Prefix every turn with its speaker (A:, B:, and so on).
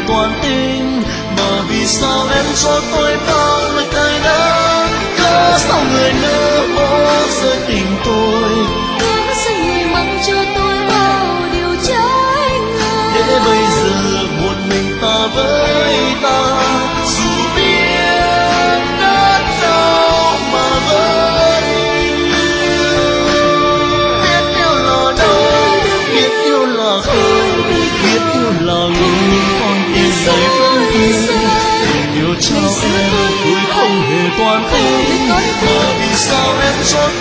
A: toàn tình, mà vì sao em cho tôi bao lời cay đắng? Cớ sao người lỡ bỏ rơi tình tôi?
B: Cớ sao người mang cho tôi bao điều trái ngang?
A: Để bây giờ một mình ta với ta, dù biết đớn đau mà vẫn yêu. Biết yêu là đau, biết yêu là khổ, biết yêu là người con tim này vẫn yêu. Tình yêu trao em tôi không hề toan tính, mà vì sao em cho